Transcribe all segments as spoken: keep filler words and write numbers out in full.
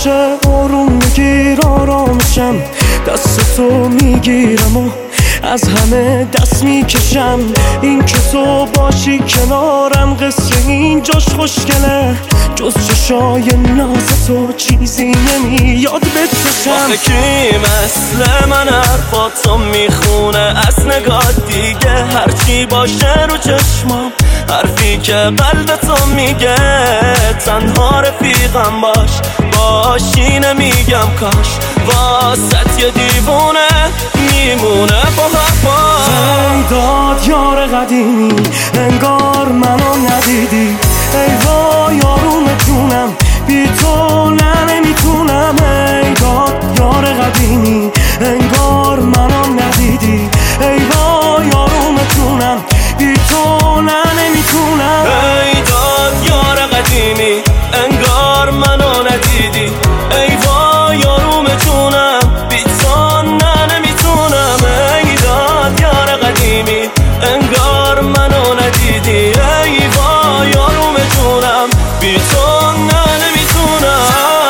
باشه آروم بگیر آرامشم، دست تو میگیرم و از همه دست میکشم. این که تو باشی کنارم قصه اینجاش خوشگله، جز چشای ناز تو چیزی نمیاد بچشم. آخه کی مثل من حرفاتو میخونه از نگاه دیگه، هرچی باشه رو چشمام حرفی که قلب تو میگه. تنها رفیقم باش باشی نمیگم کاش، واسط یه دیوونه میمونه با حرفاش. ای داد یار قدیمی انگار منو ندیدی، ای وای آروم جونم بی تو نه نمیتونم. ای داد یار قدیمی انگار منو ندیدی، ای وای آروم جونم بی تو نه نمیتونم. ای داد یار قدیمی انگار منو ندیدی، ای وای آروم جونم بی تو نه نمیتونم. ای داد یار قدیمی انگار منو ندیدی، ای وای آروم جونم بی تو نه نمیتونم.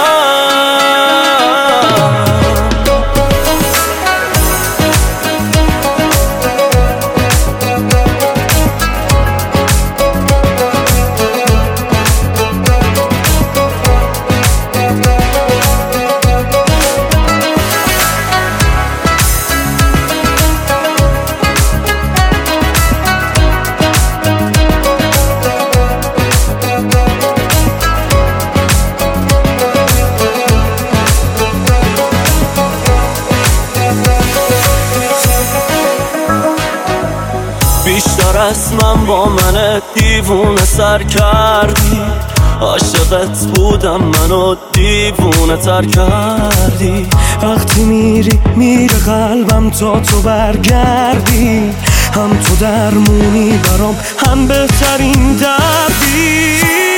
بیشتر از من با من دیوونه سر کردی، عاشقت بودم منو دیوونه تر کردی. وقتی میری میره قلبم تا تو برگردی، هم تو درمونی برام هم بهترین دردی.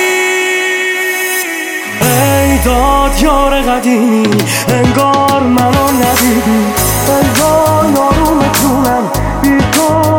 ای داد یار قدیمی انگار منو ندیدی، ای وای آروم جونم بی تو